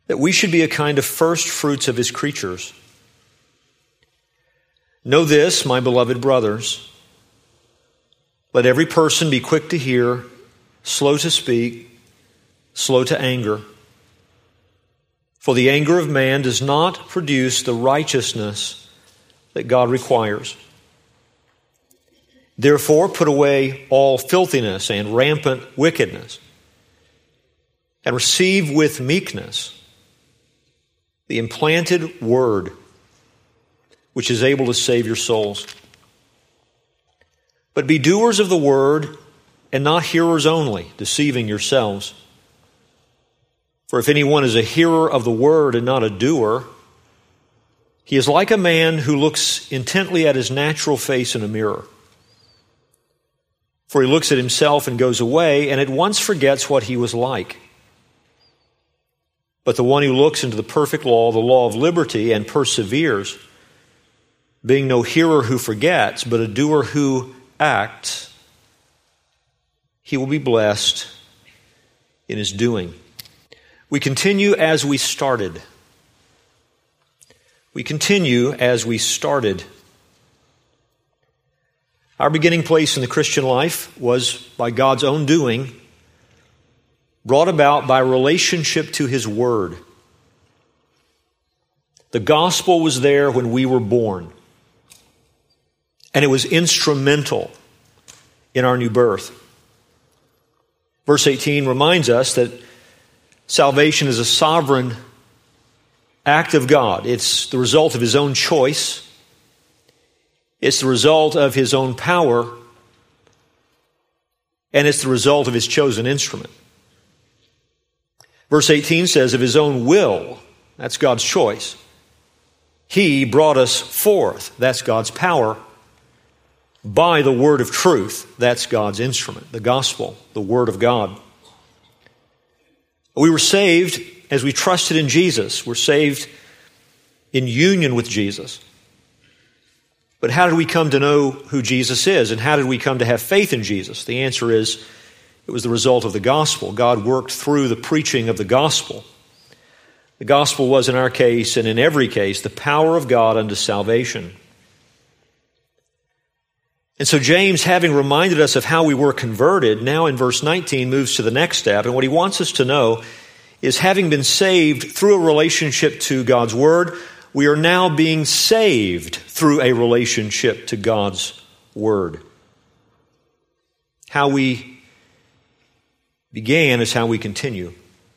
that we should be a kind of first fruits of his creatures. Know this, my beloved brothers, let every person be quick to hear, slow to speak, slow to anger. For the anger of man does not produce the righteousness that God requires. Therefore, put away all filthiness and rampant wickedness, and receive with meekness the implanted word, which is able to save your souls. But be doers of the word, and not hearers only, deceiving yourselves. For if anyone is a hearer of the word and not a doer, he is like a man who looks intently at his natural face in a mirror. For he looks at himself and goes away, and at once forgets what he was like. But the one who looks into the perfect law, the law of liberty, and perseveres, being no hearer who forgets, but a doer who acts, he will be blessed in his doing. We continue as we started. We continue as we started. Our beginning place in the Christian life was by God's own doing, brought about by relationship to his word. The gospel was there when we were born, and it was instrumental in our new birth. Verse 18 reminds us that salvation is a sovereign act of God. It's the result of his own choice. It's the result of his own power. And it's the result of his chosen instrument. Verse 18 says, of his own will, that's God's choice, he brought us forth, that's God's power, by the word of truth, that's God's instrument, the gospel, the word of God. We were saved as we trusted in Jesus. We're saved in union with Jesus. But how did we come to know who Jesus is? And how did we come to have faith in Jesus? The answer is, it was the result of the gospel. God worked through the preaching of the gospel. The gospel was, in our case and in every case, the power of God unto salvation. And so James, having reminded us of how we were converted, now in verse 19 moves to the next step. And what he wants us to know is, having been saved through a relationship to God's word, we are now being saved through a relationship to God's word. How we began is how we continue.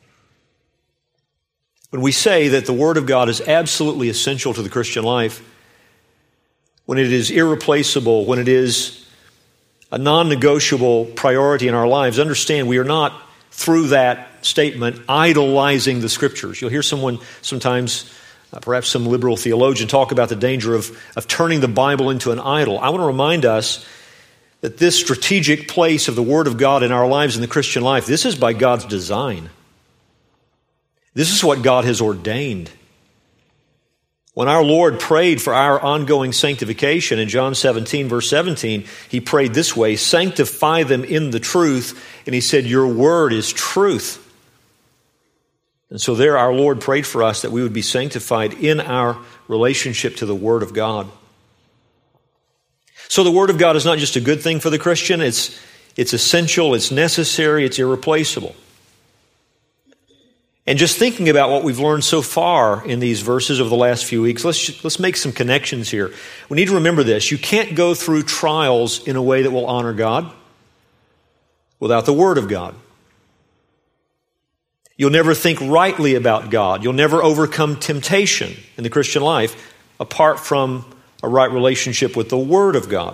When we say that the word of God is absolutely essential to the Christian life, when it is irreplaceable, when it is a non-negotiable priority in our lives, understand we are not, through that statement, idolizing the Scriptures. You'll hear someone sometimes, perhaps some liberal theologian, talk about the danger of turning the Bible into an idol. I want to remind us that this strategic place of the Word of God in our lives in the Christian life, this is by God's design. This is what God has ordained. When our Lord prayed for our ongoing sanctification in John 17, verse 17, he prayed this way, sanctify them in the truth. And he said, your word is truth. And so there our Lord prayed for us that we would be sanctified in our relationship to the Word of God. So the Word of God is not just a good thing for the Christian. It's essential, it's necessary, it's irreplaceable. And just thinking about what we've learned so far in these verses over the last few weeks, let's make some connections here. We need to remember this. You can't go through trials in a way that will honor God without the Word of God. You'll never think rightly about God. You'll never overcome temptation in the Christian life apart from a right relationship with the Word of God.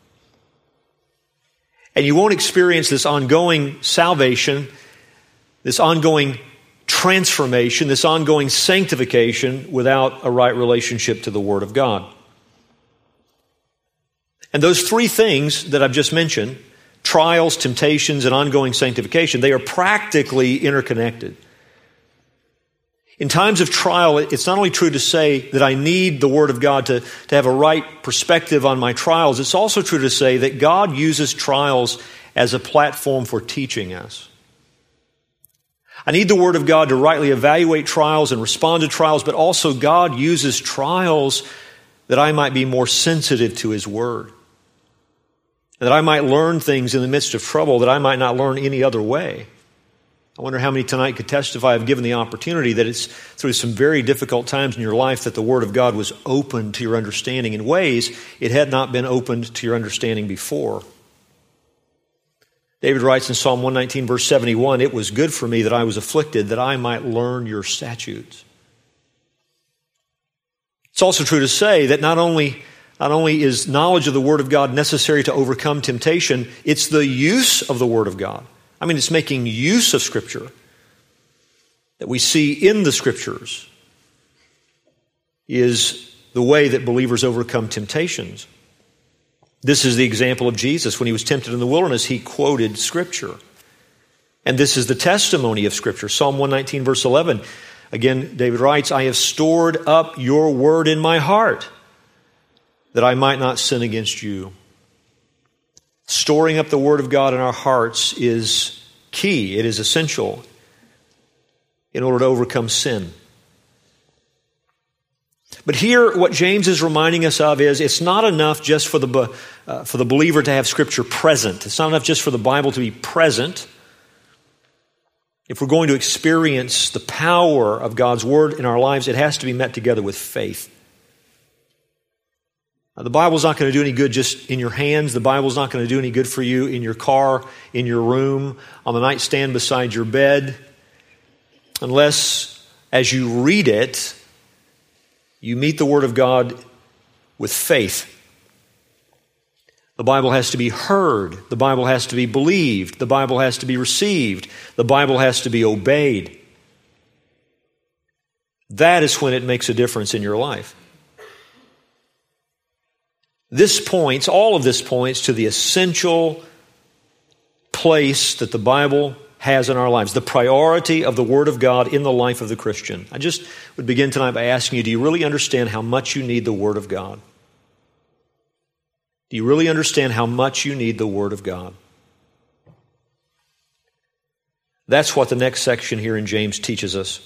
And you won't experience this ongoing salvation, this ongoing transformation, this ongoing sanctification without a right relationship to the Word of God. And those three things that I've just mentioned, trials, temptations, and ongoing sanctification, they are practically interconnected. In times of trial, it's not only true to say that I need the Word of God to have a right perspective on my trials, it's also true to say that God uses trials as a platform for teaching us. I need the Word of God to rightly evaluate trials and respond to trials, but also God uses trials that I might be more sensitive to His Word, that I might learn things in the midst of trouble that I might not learn any other way. I wonder how many tonight could testify of given the opportunity that it's through some very difficult times in your life that the Word of God was opened to your understanding in ways it had not been opened to your understanding before. David writes in Psalm 119, verse 71, "It was good for me that I was afflicted, that I might learn your statutes." It's also true to say that not only is knowledge of the Word of God necessary to overcome temptation, it's the use of the Word of God. I mean, it's making use of Scripture that we see in the Scriptures is the way that believers overcome temptations. This is the example of Jesus. When He was tempted in the wilderness, He quoted Scripture. And this is the testimony of Scripture. Psalm 119, verse 11. Again, David writes, "I have stored up your word in my heart, that I might not sin against you." Storing up the Word of God in our hearts is key. It is essential in order to overcome sin. But here, what James is reminding us of is it's not enough just for the believer to have Scripture present. It's not enough just for the Bible to be present. If we're going to experience the power of God's Word in our lives, it has to be met together with faith. Now, the Bible's not going to do any good just in your hands. The Bible's not going to do any good for you in your car, in your room, on the nightstand beside your bed, unless, as you read it, you meet the Word of God with faith. The Bible has to be heard. The Bible has to be believed. The Bible has to be received. The Bible has to be obeyed. That is when it makes a difference in your life. All of this points to the essential place that the Bible has in our lives, the priority of the Word of God in the life of the Christian. I just would begin tonight by asking you, do you really understand how much you need the Word of God? Do you really understand how much you need the Word of God? That's what the next section here in James teaches us.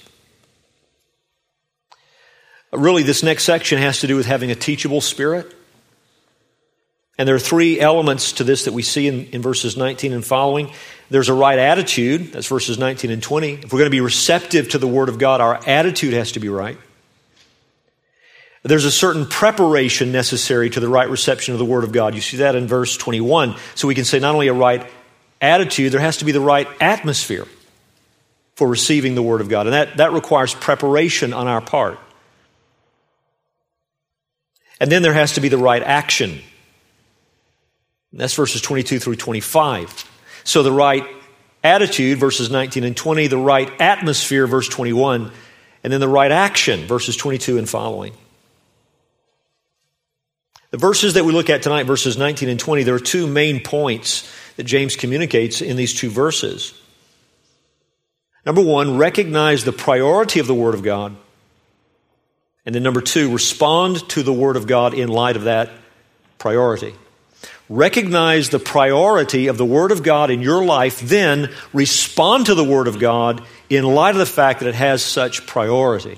Really, this next section has to do with having a teachable spirit. And there are three elements to this that we see in verses 19 and following. There's a right attitude. That's verses 19 and 20. If we're going to be receptive to the Word of God, our attitude has to be right. There's a certain preparation necessary to the right reception of the Word of God. You see that in verse 21. So we can say not only a right attitude, there has to be the right atmosphere for receiving the Word of God. And that requires preparation on our part. And then there has to be the right action. That's verses 22 through 25. So the right attitude, verses 19 and 20, the right atmosphere, verse 21, and then the right action, verses 22 and following. The verses that we look at tonight, verses 19 and 20, there are two main points that James communicates in these two verses. Number one, recognize the priority of the Word of God. And then number two, respond to the Word of God in light of that priority. Recognize the priority of the Word of God in your life, then respond to the Word of God in light of the fact that it has such priority.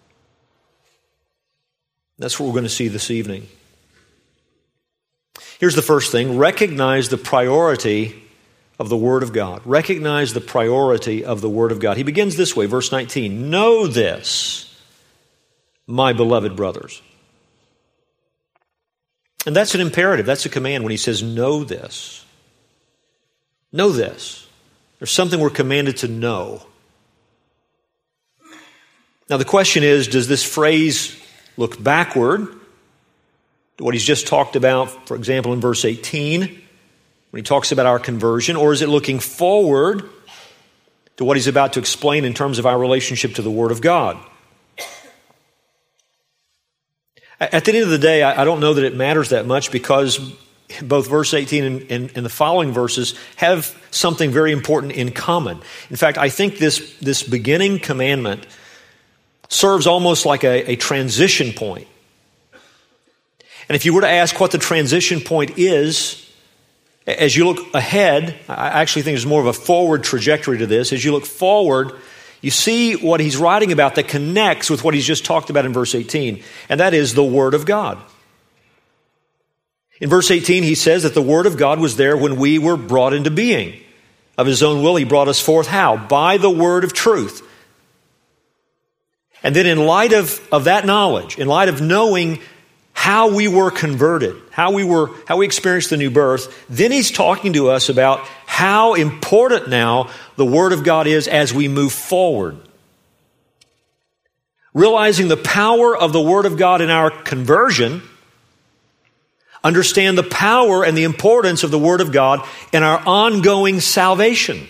That's what we're going to see this evening. Here's the first thing. Recognize the priority of the Word of God. Recognize the priority of the Word of God. He begins this way, verse 19. Know this, my beloved brothers. And that's an imperative. That's a command when he says, know this. Know this. There's something we're commanded to know. Now the question is, does this phrase look backward to what he's just talked about, for example, in verse 18, when he talks about our conversion, or is it looking forward to what he's about to explain in terms of our relationship to the Word of God? At the end of the day, I don't know that it matters that much because both verse 18 and the following verses have something very important in common. In fact, I think this beginning commandment serves almost like a transition point. And if you were to ask what the transition point is, as you look ahead, I actually think there's more of a forward trajectory to this. As you look forward you see what he's writing about that connects with what he's just talked about in verse 18, and that is the Word of God. In verse 18, he says that the Word of God was there when we were brought into being. Of his own will, he brought us forth how? By the word of truth. And then in light of that knowledge, in light of knowing how we were converted, how we experienced the new birth, then he's talking to us about how important now the Word of God is as we move forward. Realizing the power of the Word of God in our conversion, understand the power and the importance of the Word of God in our ongoing salvation.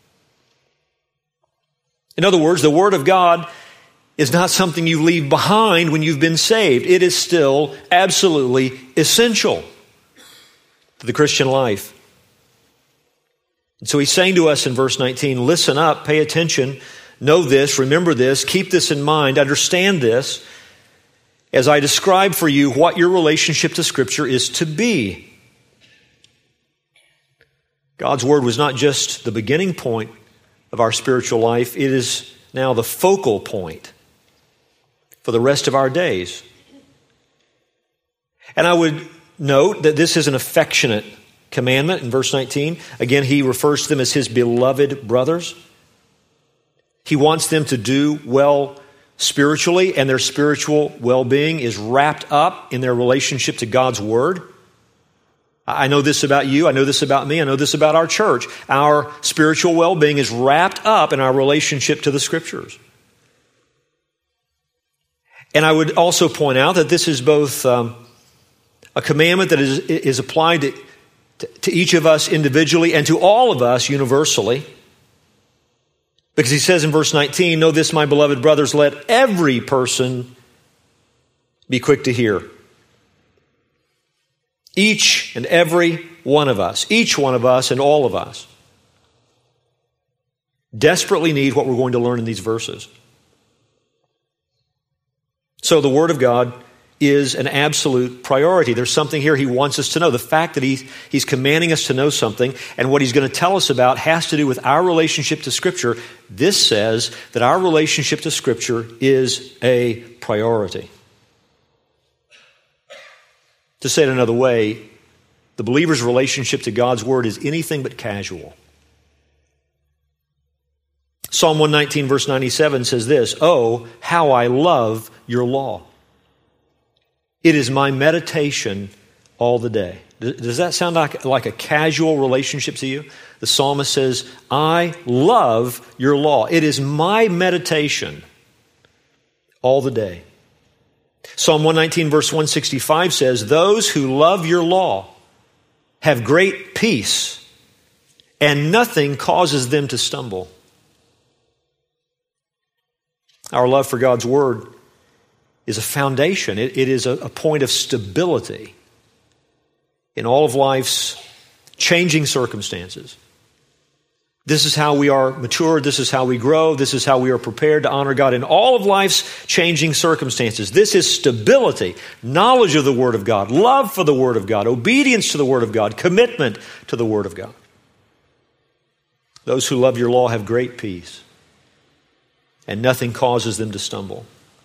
In other words, the Word of God is not something you leave behind when you've been saved. It is still absolutely essential to the Christian life. And so he's saying to us in verse 19, listen up, pay attention, know this, remember this, keep this in mind, understand this, as I describe for you what your relationship to Scripture is to be. God's Word was not just the beginning point of our spiritual life, it is now the focal point for the rest of our days. And I would note that this is an affectionate commandment in verse 19. Again, he refers to them as his beloved brothers. He wants them to do well spiritually, and their spiritual well-being is wrapped up in their relationship to God's Word. I know this about you, I know this about me, I know this about our church. Our spiritual well-being is wrapped up in our relationship to the Scriptures. And I would also point out that this is both a commandment that is applied to each of us individually and to all of us universally. Because he says in verse 19, know this, my beloved brothers, let every person be quick to hear. Each and every one of us, each one of us and all of us, desperately need what we're going to learn in these verses. So the Word of God is an absolute priority. There's something here he wants us to know. The fact that he's commanding us to know something, and what he's going to tell us about has to do with our relationship to Scripture. This says that our relationship to Scripture is a priority. To say it another way, the believer's relationship to God's Word is anything but casual. Psalm 119 verse 97 says this, oh, how I love your law. It is my meditation all the day. Does that sound like a casual relationship to you? The psalmist says, I love your law. It is my meditation all the day. Psalm 119 verse 165 says, those who love your law have great peace, and nothing causes them to stumble. Our love for God's Word is a foundation. It is a point of stability in all of life's changing circumstances. This is how we are matured. This is how we grow. This is how we are prepared to honor God in all of life's changing circumstances. This is stability, knowledge of the Word of God, love for the Word of God, obedience to the Word of God, commitment to the Word of God. Those who love your law have great peace, and nothing causes them to stumble.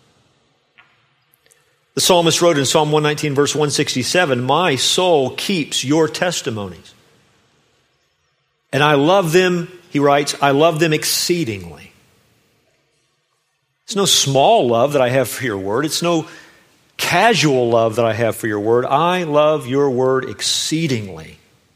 The psalmist wrote in Psalm 119 verse 167, my soul keeps your testimonies. And I love them, he writes, I love them exceedingly. It's no small love that I have for your word. It's no casual love that I have for your word. I love your word exceedingly.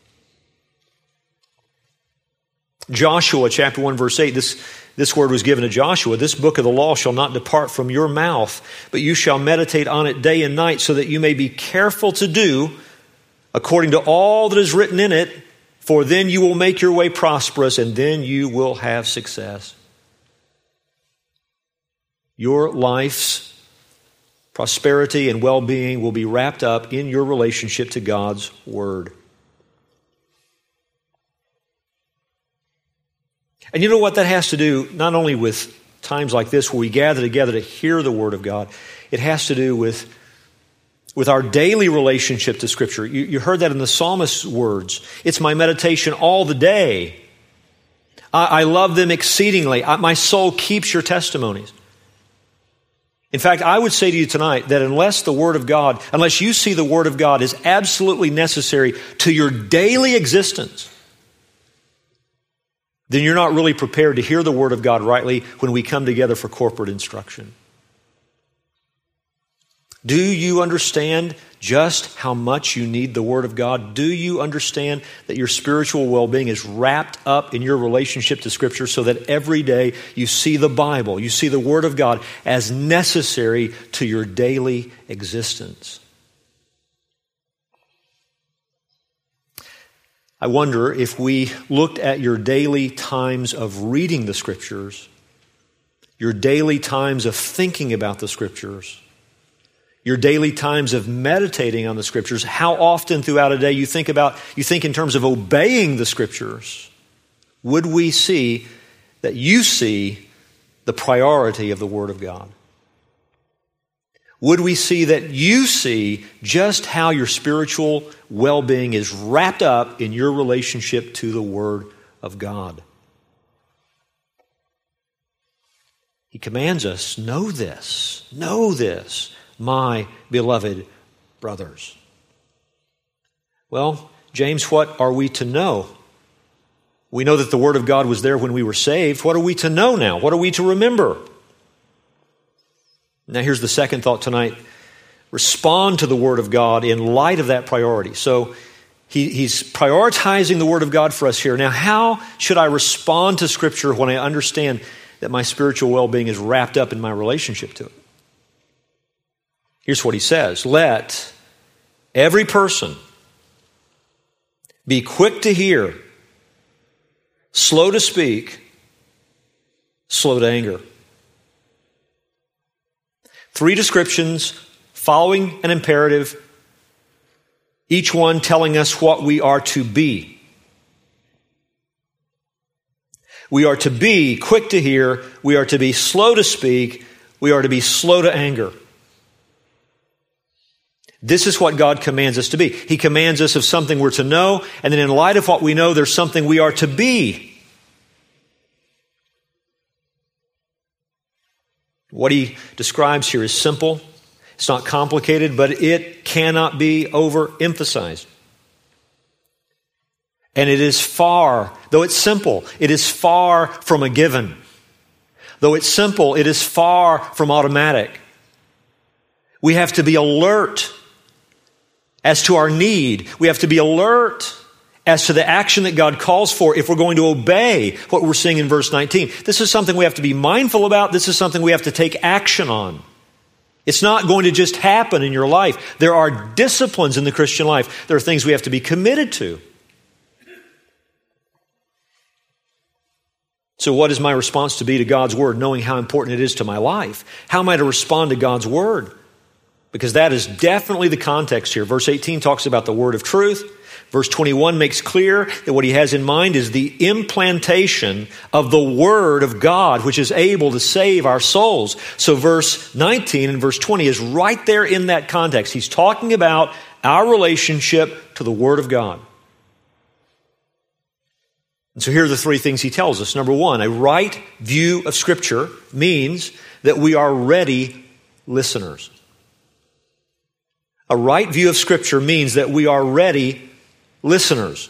Joshua chapter 1 verse 8, this word was given to Joshua. This book of the law shall not depart from your mouth, but you shall meditate on it day and night, so that you may be careful to do according to all that is written in it, for then you will make your way prosperous, and then you will have success. Your life's prosperity and well-being will be wrapped up in your relationship to God's Word. And you know what that has to do, not only with times like this where we gather together to hear the Word of God, it has to do with our daily relationship to Scripture. You heard that in the psalmist's words. It's my meditation all the day. I love them exceedingly. My soul keeps your testimonies. In fact, I would say to you tonight that unless you see the Word of God is absolutely necessary to your daily existence, then you're not really prepared to hear the Word of God rightly when we come together for corporate instruction. Do you understand just how much you need the Word of God? Do you understand that your spiritual well-being is wrapped up in your relationship to Scripture so that every day you see the Bible, you see the Word of God as necessary to your daily existence? I wonder if we looked at your daily times of reading the Scriptures, your daily times of thinking about the Scriptures, your daily times of meditating on the Scriptures, how often throughout a day you think in terms of obeying the Scriptures, would we see that you see the priority of the Word of God? Would we see that you see just how your spiritual well-being is wrapped up in your relationship to the Word of God? He commands us, know this, my beloved brothers. Well, James, what are we to know? We know that the Word of God was there when we were saved. What are we to know now? What are we to remember? Now here's the second thought tonight. Respond to the Word of God in light of that priority. So he's prioritizing the Word of God for us here. Now how should I respond to Scripture when I understand that my spiritual well-being is wrapped up in my relationship to it? Here's what he says. Let every person be quick to hear, slow to speak, slow to anger. 3 descriptions following an imperative, each one telling us what we are to be. We are to be quick to hear, we are to be slow to speak, we are to be slow to anger. This is what God commands us to be. He commands us of something we're to know, and then in light of what we know, there's something we are to be. What he describes here is simple. It's not complicated, but it cannot be overemphasized. And it is far, though it's simple, it is far from a given. Though it's simple, it is far from automatic. We have to be alert as to our need. We have to be alert as to the action that God calls for if we're going to obey what we're seeing in verse 19. This is something we have to be mindful about. This is something we have to take action on. It's not going to just happen in your life. There are disciplines in the Christian life. There are things we have to be committed to. So what is my response to be to God's Word, knowing how important it is to my life? How am I to respond to God's Word? Because that is definitely the context here. Verse 18 talks about the word of truth. Verse 21 makes clear that what he has in mind is the implantation of the Word of God, which is able to save our souls. So verse 19 and verse 20 is right there in that context. He's talking about our relationship to the Word of God. And so here are the 3 things he tells us. Number 1, a right view of Scripture means that we are ready listeners. A right view of Scripture means that we are ready listeners.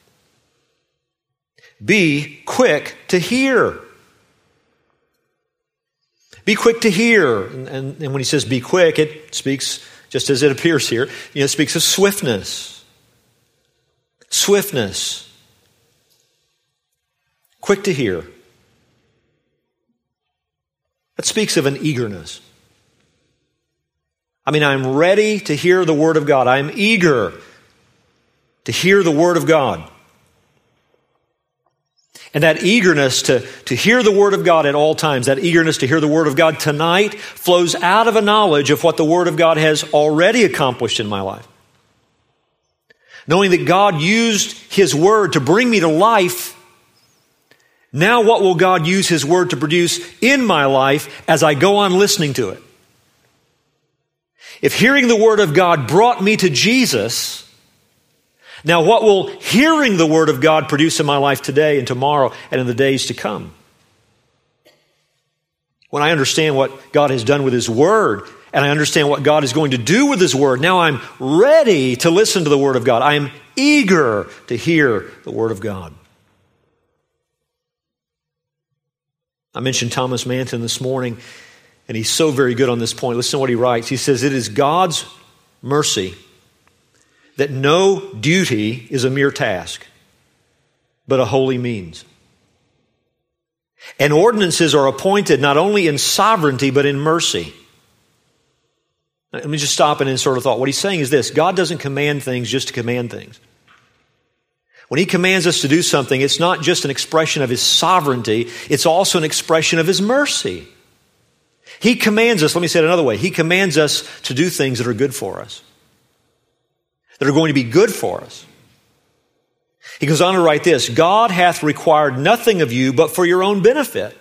Be quick to hear. Be quick to hear. And when he says be quick, it speaks, just as it appears here, it speaks of swiftness. Swiftness. Quick to hear. That speaks of an eagerness. I'm ready to hear the Word of God. I'm eager to hear the Word of God. And that eagerness to hear the Word of God at all times, that eagerness to hear the Word of God tonight flows out of a knowledge of what the Word of God has already accomplished in my life. Knowing that God used His Word to bring me to life, now what will God use His Word to produce in my life as I go on listening to it? If hearing the Word of God brought me to Jesus, Now, what will hearing the Word of God produce in my life today and tomorrow and in the days to come? When I understand what God has done with His Word, and I understand what God is going to do with His Word, now I'm ready to listen to the Word of God. I am eager to hear the Word of God. I mentioned Thomas Manton this morning, and he's so very good on this point. Listen to what he writes. He says, "It is God's mercy that no duty is a mere task, but a holy means. And ordinances are appointed not only in sovereignty, but in mercy." Let me just stop and insert a thought. What he's saying is this: God doesn't command things just to command things. When He commands us to do something, it's not just an expression of His sovereignty, it's also an expression of His mercy. He commands us, let me say it another way, He commands us to do things that are good for us, that are going to be good for us. He goes on to write this: "God hath required nothing of you but for your own benefit.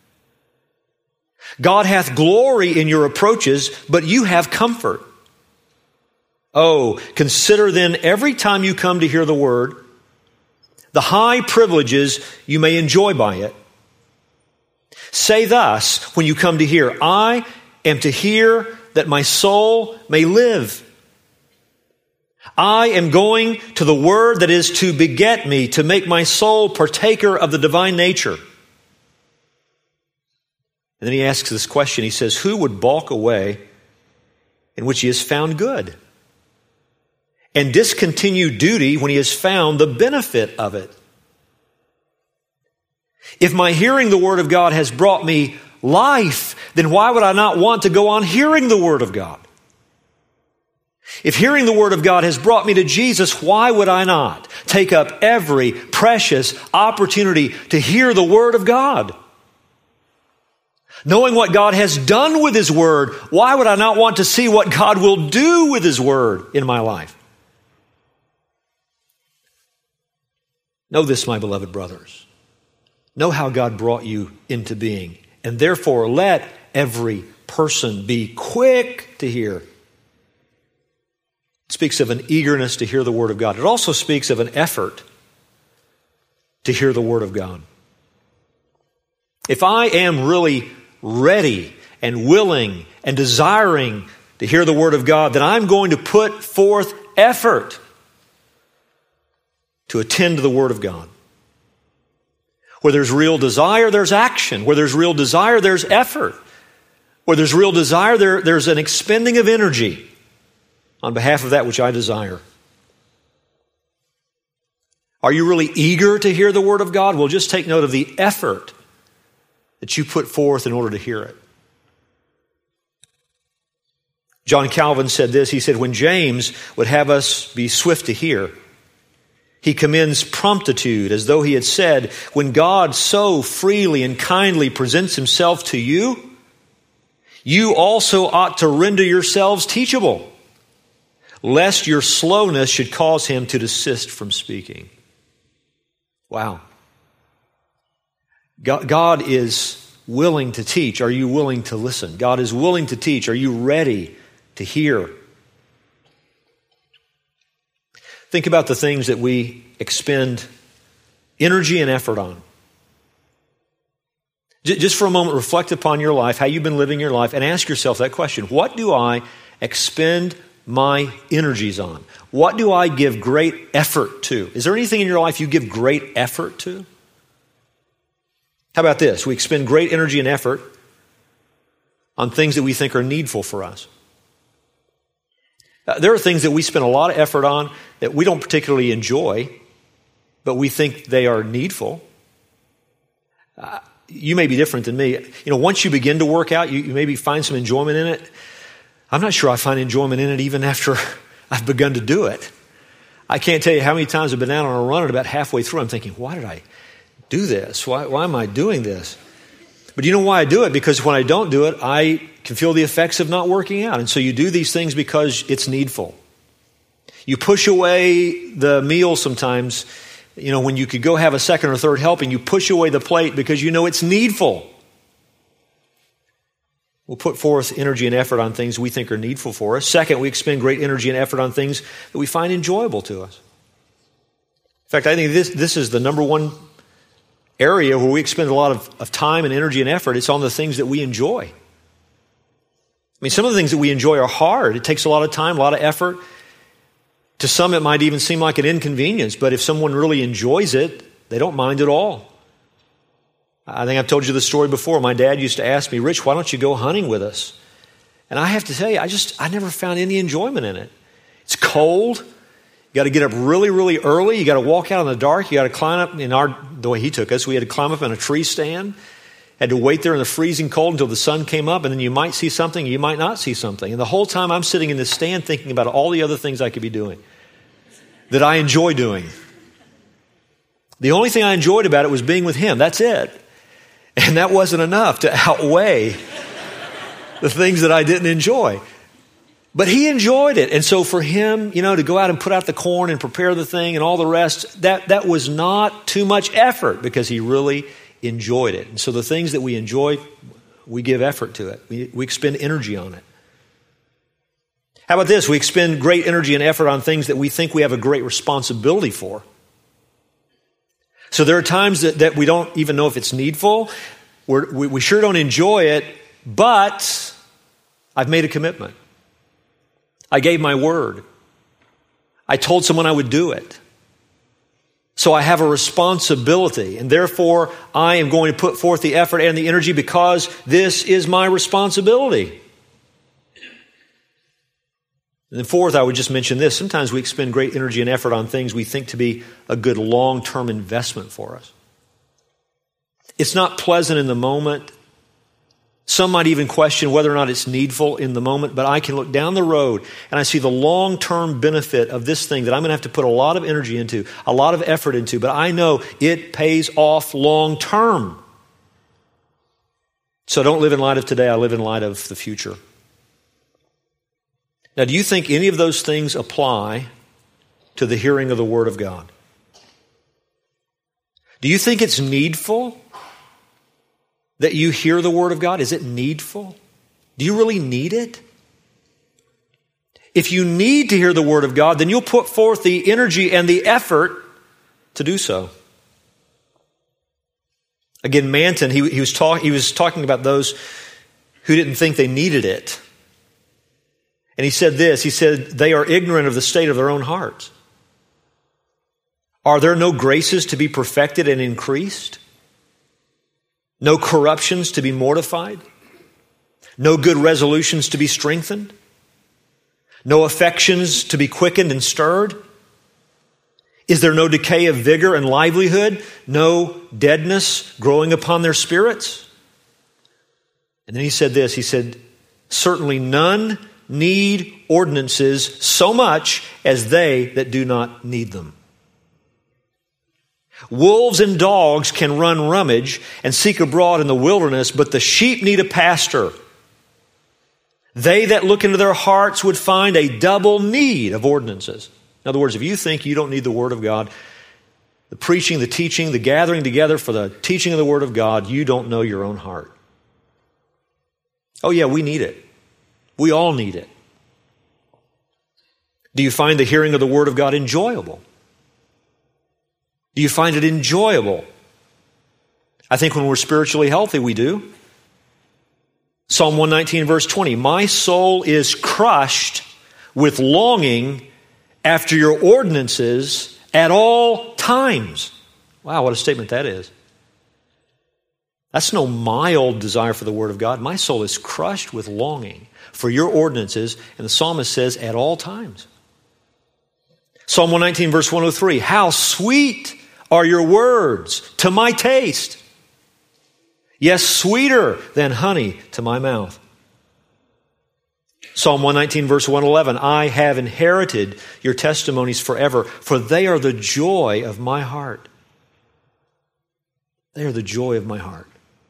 God hath glory in your approaches, but you have comfort. Oh, consider then every time you come to hear the word, the high privileges you may enjoy by it. Say thus when you come to hear, I am to hear that my soul may live. I am going to the word that is to beget me, to make my soul partaker of the divine nature." And then he asks this question. He says, "Who would balk a way in which he has found good, and discontinue duty when he has found the benefit of it? If my hearing the Word of God has brought me life, then why would I not want to go on hearing the Word of God? If hearing the Word of God has brought me to Jesus, why would I not take up every precious opportunity to hear the Word of God? Knowing what God has done with His Word, why would I not want to see what God will do with His Word in my life?" Know this, my beloved brothers. Know how God brought you into being, and therefore let every person be quick to hear. It speaks of an eagerness to hear the Word of God. It also speaks of an effort to hear the Word of God. If I am really ready and willing and desiring to hear the Word of God, then I'm going to put forth effort to attend to the Word of God. Where there's real desire, there's action. Where there's real desire, there's effort. Where there's real desire, there's an expending of energy on behalf of that which I desire. Are you really eager to hear the Word of God? Well, just take note of the effort that you put forth in order to hear it. John Calvin said this. He said, "When James would have us be swift to hear, he commends promptitude, as though he had said, when God so freely and kindly presents Himself to you, you also ought to render yourselves teachable, lest your slowness should cause Him to desist from speaking." Wow. God is willing to teach. Are you willing to listen? God is willing to teach. Are you ready to hear? Think about the things that we expend energy and effort on. Just for a moment, reflect upon your life, how you've been living your life, and ask yourself that question. What do I expend my energies on? What do I give great effort to? Is there anything in your life you give great effort to? How about this? We expend great energy and effort on things that we think are needful for us. There are things that we spend a lot of effort on that we don't particularly enjoy, but we think they are needful. You may be different than me. Once you begin to work out, you maybe find some enjoyment in it. I'm not sure I find enjoyment in it even after I've begun to do it. I can't tell you how many times I've been out on a run and about halfway through I'm thinking, why did I do this? Why am I doing this? But you know why I do it? Because when I don't do it, I can feel the effects of not working out. And so you do these things because it's needful. You push away the meal sometimes, when you could go have a second or third helping, you push away the plate because you know it's needful. We'll put forth energy and effort on things we think are needful for us. Second, we expend great energy and effort on things that we find enjoyable to us. fact, I think this is the number one area where we expend a lot of time and energy and effort. It's on the things that we enjoy. I mean, some of the things that we enjoy are hard. It takes a lot of time, a lot of effort. To some, it might even seem like an inconvenience, but if someone really enjoys it, they don't mind at all. I think I've told you the story before. My dad used to ask me, Rich, why don't you go hunting with us? And I have to tell you, I never found any enjoyment in it. It's cold. You got to get up really, really early. You got to walk out in the dark. You got to climb up. The way he took us, we had to climb up in a tree stand. Had to wait there in the freezing cold until the sun came up, and then you might see something, you might not see something. And the whole time I'm sitting in this stand thinking about all the other things I could be doing that I enjoy doing. The only thing I enjoyed about it was being with him. That's it. And that wasn't enough to outweigh the things that I didn't enjoy. But he enjoyed it. And so for him, to go out and put out the corn and prepare the thing and all the rest, that was not too much effort because he really enjoyed it. And so the things that we enjoy, we give effort to it. We expend energy on it. How about this? We expend great energy and effort on things that we think we have a great responsibility for. So there are times that we don't even know if it's needful. We sure don't enjoy it, but I've made a commitment. I gave my word. I told someone I would do it. So I have a responsibility, and therefore I am going to put forth the effort and the energy because this is my responsibility. And then fourth, I would just mention this. Sometimes we expend great energy and effort on things we think to be a good long-term investment for us. It's not pleasant in the moment. Some might even question whether or not it's needful in the moment, but I can look down the road and I see the long-term benefit of this thing that I'm going to have to put a lot of energy into, a lot of effort into, but I know it pays off long-term. So I don't live in light of today, I live in light of the future. Now, do you think any of those things apply to the hearing of the Word of God? Do you think it's needful that you hear the Word of God? Is it needful? Do you really need it? If you need to hear the Word of God, then you'll put forth the energy and the effort to do so. Again, Manton, he was talking about those who didn't think they needed it. And he said this, he said, they are ignorant of the state of their own hearts. Are there no graces to be perfected and increased? No corruptions to be mortified? No good resolutions to be strengthened? No affections to be quickened and stirred? Is there no decay of vigor and livelihood? No deadness growing upon their spirits? And then he said this, he said, certainly none need ordinances so much as they that do not need them. Wolves and dogs can run rummage and seek abroad in the wilderness, but the sheep need a pastor. They that look into their hearts would find a double need of ordinances. In other words, if you think you don't need the Word of God, the preaching, the teaching, the gathering together for the teaching of the Word of God, you don't know your own heart. Oh yeah, we need it. We all need it. Do you find the hearing of the Word of God enjoyable? Do you find it enjoyable? I think when we're spiritually healthy, we do. Psalm 119, verse 20, my soul is crushed with longing after your ordinances at all times. Wow, what a statement that is. That's no mild desire for the Word of God. My soul is crushed with longing for your ordinances, and the psalmist says, at all times. Psalm 119, verse 103, how sweet are your words to my taste. Yes, sweeter than honey to my mouth. Psalm 119, verse 111, I have inherited your testimonies forever, for they are the joy of my heart. They are the joy of my heart.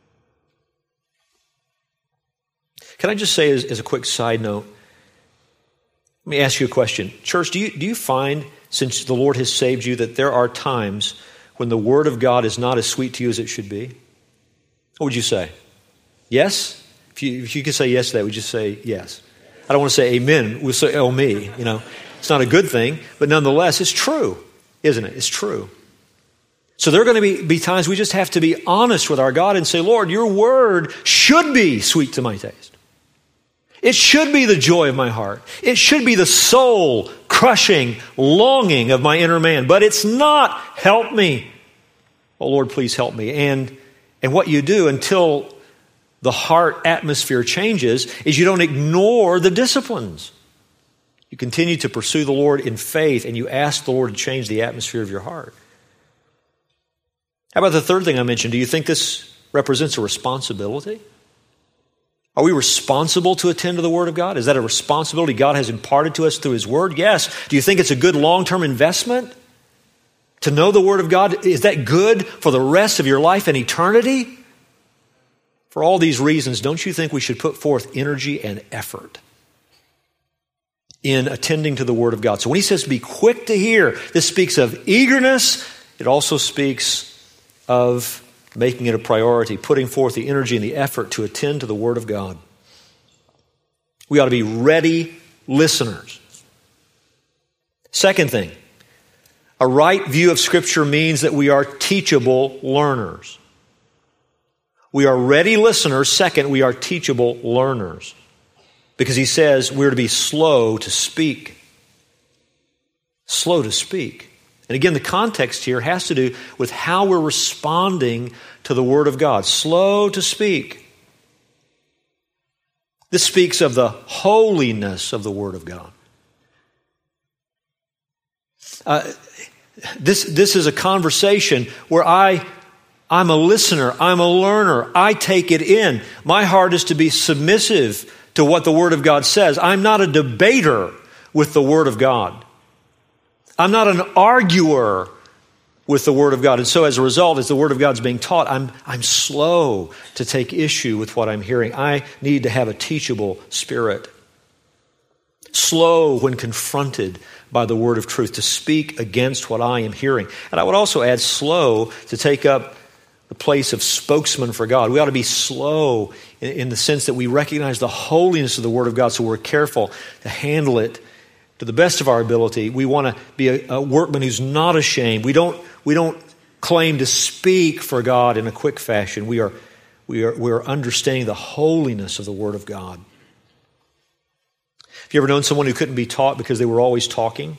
Can I just say as a quick side note, let me ask you a question. Church, do you find, since the Lord has saved you, that there are times when the Word of God is not as sweet to you as it should be? What would you say? Yes? If you could say yes to that, would you say yes? I don't want to say amen. We'll say, oh me. It's not a good thing, but nonetheless, it's true. isn't it? It's true. So there are going to be times we just have to be honest with our God and say, Lord, your word should be sweet to my taste. It should be the joy of my heart. It should be the soul-crushing longing of my inner man. But it's not. Help me. Oh, Lord, please help me. And what you do until the heart atmosphere changes is you don't ignore the disciplines. You continue to pursue the Lord in faith, and you ask the Lord to change the atmosphere of your heart. How about the third thing I mentioned? Do you think this represents a responsibility? Are we responsible to attend to the Word of God? Is that a responsibility God has imparted to us through His Word? Yes. Do you think it's a good long-term investment to know the Word of God? Is that good for the rest of your life and eternity? For all these reasons, don't you think we should put forth energy and effort in attending to the Word of God? So when he says to be quick to hear, this speaks of eagerness. It also speaks of making it a priority, putting forth the energy and the effort to attend to the Word of God. We ought to be ready listeners. Second thing, a right view of Scripture means that we are teachable learners. We are ready listeners. Second, we are teachable learners. Because he says we're to be slow to speak. Slow to speak. And again, the context here has to do with how we're responding to the Word of God. Slow to speak. This speaks of the holiness of the Word of God. This is a conversation where I'm a listener, I'm a learner, I take it in. My heart is to be submissive to what the Word of God says. I'm not a debater with the Word of God. I'm not an arguer with the Word of God. And so as a result, as the Word of God's being taught, I'm slow to take issue with what I'm hearing. I need to have a teachable spirit. Slow when confronted by the word of truth, to speak against what I am hearing. And I would also add slow to take up the place of spokesman for God. We ought to be slow in the sense that we recognize the holiness of the Word of God, so we're careful to handle it to the best of our ability. We want to be a workman who's not ashamed. We don't claim to speak for God in a quick fashion. We are understanding the holiness of the Word of God. Have you ever known someone who couldn't be taught because they were always talking?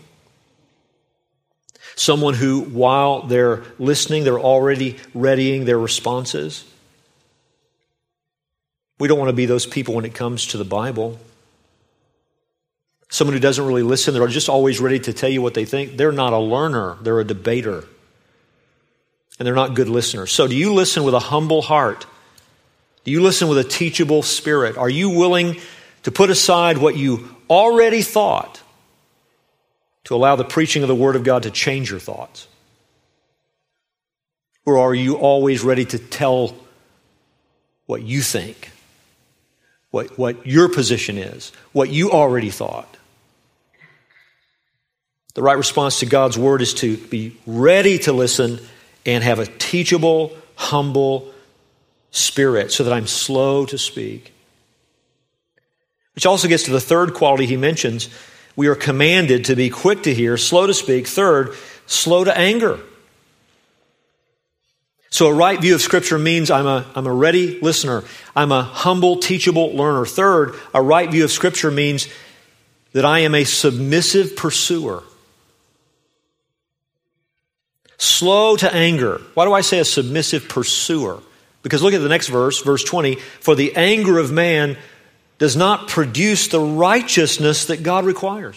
Someone who, while they're listening, they're already readying their responses? We don't want to be those people when it comes to the Bible. Someone who doesn't really listen, they're just always ready to tell you what they think. They're not a learner, they're a debater. And they're not good listeners. So do you listen with a humble heart? Do you listen with a teachable spirit? Are you willing to put aside what you already thought to allow the preaching of the Word of God to change your thoughts? Or are you always ready to tell what you think, what your position is, what you already thought? The right response to God's Word is to be ready to listen and have a teachable, humble spirit so that I'm slow to speak. Which also gets to the third quality he mentions. We are commanded to be quick to hear, slow to speak. Third, slow to anger. So a right view of Scripture means I'm a ready listener. I'm a humble, teachable learner. Third, a right view of Scripture means that I am a submissive pursuer. Slow to anger. Why do I say a submissive pursuer? Because look at the next verse, verse 20. For the anger of man does not produce the righteousness that God requires.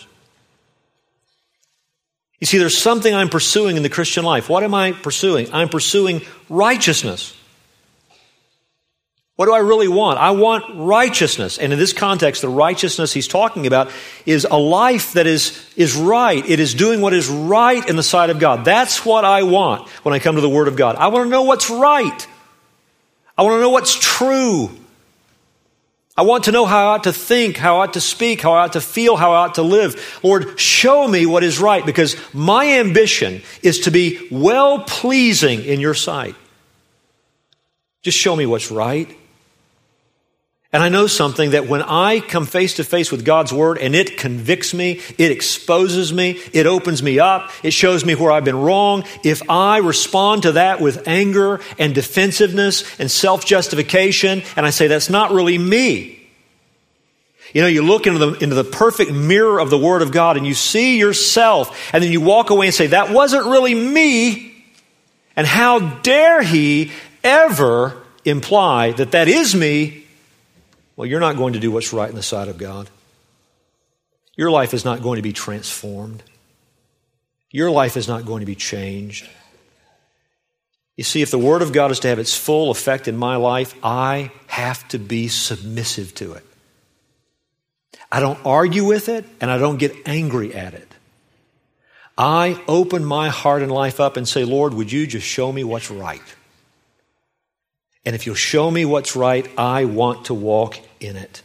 You see, there's something I'm pursuing in the Christian life. What am I pursuing? I'm pursuing righteousness. What do I really want? I want righteousness. And in this context, the righteousness he's talking about is a life that is right. It is doing what is right in the sight of God. That's what I want when I come to the Word of God. I want to know what's right. I want to know what's true. I want to know how I ought to think, how I ought to speak, how I ought to feel, how I ought to live. Lord, show me what is right, because my ambition is to be well-pleasing in your sight. Just show me what's right. And I know something, that when I come face to face with God's Word and it convicts me, it exposes me, it opens me up, it shows me where I've been wrong, if I respond to that with anger and defensiveness and self-justification, and I say, that's not really me. You know, you look into the perfect mirror of the Word of God and you see yourself, and then you walk away and say, that wasn't really me. And how dare he ever imply that that is me? Well, you're not going to do what's right in the sight of God. Your life is not going to be transformed. Your life is not going to be changed. You see, if the Word of God is to have its full effect in my life, I have to be submissive to it. I don't argue with it, and I don't get angry at it. I open my heart and life up and say, Lord, would you just show me what's right? And if you'll show me what's right, I want to walk in it.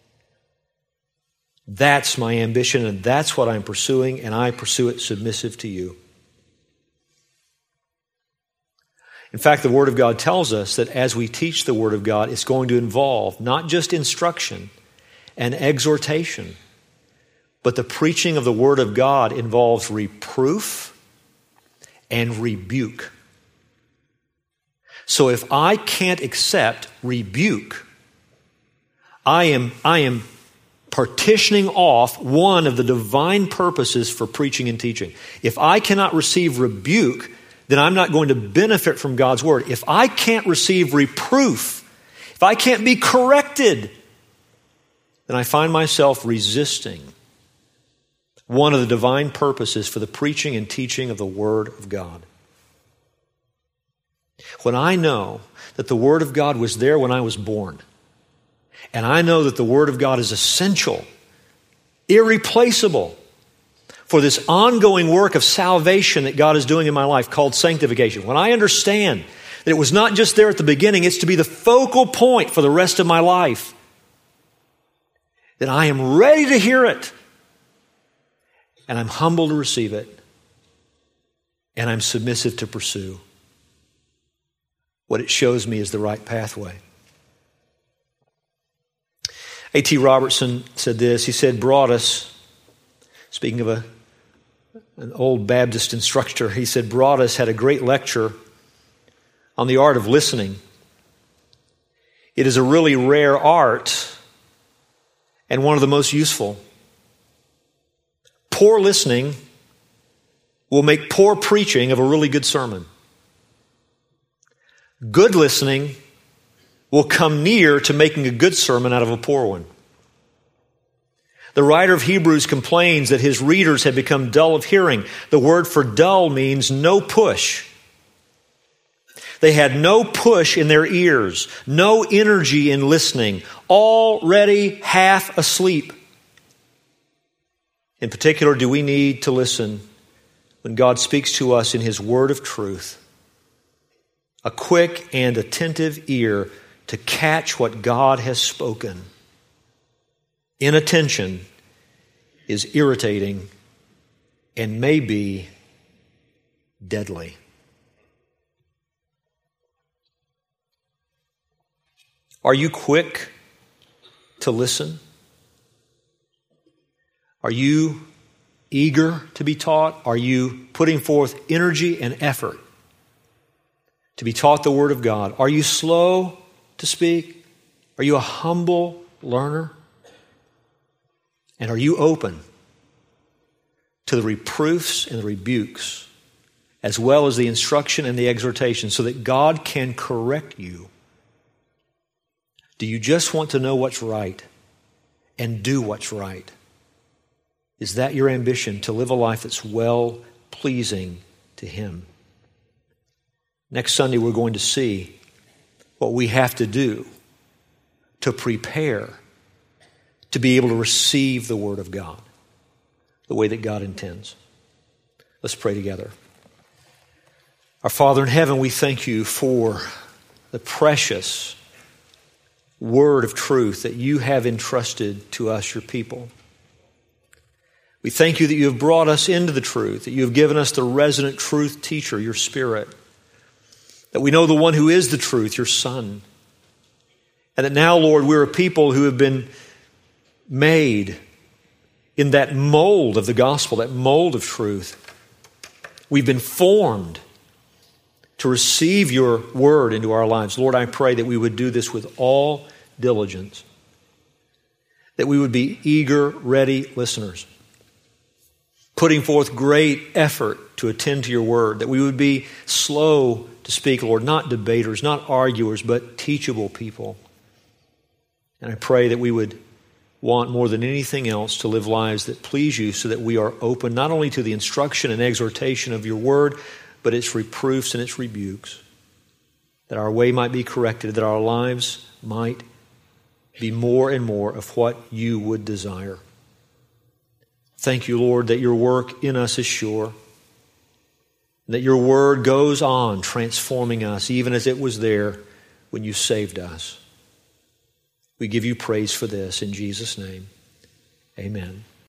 That's my ambition, and that's what I'm pursuing, and I pursue it submissive to you. In fact, the Word of God tells us that as we teach the Word of God, it's going to involve not just instruction and exhortation, but the preaching of the Word of God involves reproof and rebuke. So if I can't accept rebuke, I am partitioning off one of the divine purposes for preaching and teaching. If I cannot receive rebuke, then I'm not going to benefit from God's Word. If I can't receive reproof, if I can't be corrected, then I find myself resisting one of the divine purposes for the preaching and teaching of the Word of God. When I know that the Word of God was there when I was born, and I know that the Word of God is essential, irreplaceable for this ongoing work of salvation that God is doing in my life called sanctification, when I understand that it was not just there at the beginning, it's to be the focal point for the rest of my life, then I am ready to hear it, and I'm humble to receive it, and I'm submissive to pursue what it shows me is the right pathway. A.T. Robertson said this. He said, Broadus, speaking of an old Baptist instructor, he said, Broadus had a great lecture on the art of listening. It is a really rare art and one of the most useful. Poor listening will make poor preaching of a really good sermon. Good listening will come near to making a good sermon out of a poor one. The writer of Hebrews complains that his readers have become dull of hearing. The word for dull means no push. They had no push in their ears, no energy in listening, already half asleep. In particular, do we need to listen when God speaks to us in His word of truth? A quick and attentive ear to catch what God has spoken. Inattention is irritating and may be deadly. Are you quick to listen? Are you eager to be taught? Are you putting forth energy and effort to be taught the Word of God? Are you slow to speak? Are you a humble learner? And are you open to the reproofs and the rebukes, as well as the instruction and the exhortation, so that God can correct you? Do you just want to know what's right and do what's right? Is that your ambition, to live a life that's well-pleasing to Him? Next Sunday, we're going to see what we have to do to prepare to be able to receive the Word of God the way that God intends. Let's pray together. Our Father in heaven, we thank You for the precious Word of truth that You have entrusted to us, Your people. We thank You that You have brought us into the truth, that You have given us the resident truth teacher, Your Spirit, that we know the one who is the truth, Your Son. And that now, Lord, we're a people who have been made in that mold of the gospel, that mold of truth. We've been formed to receive your word into our lives. Lord, I pray that we would do this with all diligence, that we would be eager, ready listeners, putting forth great effort to attend to your word, that we would be slow to speak, Lord, not debaters, not arguers, but teachable people. And I pray that we would want more than anything else to live lives that please you, so that we are open not only to the instruction and exhortation of your word, but its reproofs and its rebukes, that our way might be corrected, that our lives might be more and more of what you would desire. Thank you, Lord, that your work in us is sure, that your word goes on transforming us, even as it was there when you saved us. We give you praise for this in Jesus' name. Amen.